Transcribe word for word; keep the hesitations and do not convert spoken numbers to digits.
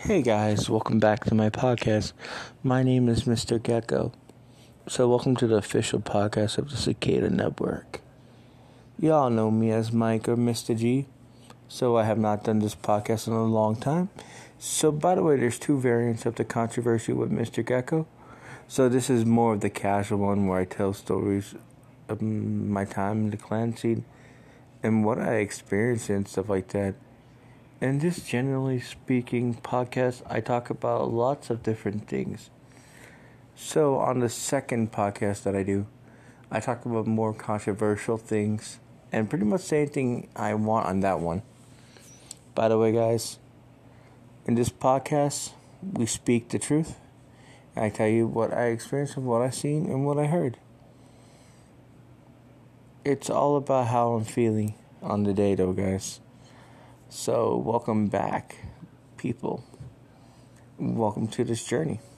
Hey guys, welcome back to my podcast. My name is Mister Gecko. So welcome to the official podcast of the Cicada Network. Y'all know me as Mike or Mister G. So I have not done this podcast in a long time. So by the way, there's two variants of the controversy with Mister Gecko. So this is more of the casual one where I tell stories of my time in the clan scene and what I experienced and stuff like that. And just generally speaking, podcast, I talk about lots of different things. So on the second podcast that I do, I talk about more controversial things and pretty much say anything I want on that one. By the way, guys, in this podcast, we speak the truth. I tell you what I experienced and what I seen and what I heard. It's all about how I'm feeling on the day, though, guys. So, welcome back, people. Welcome to this journey.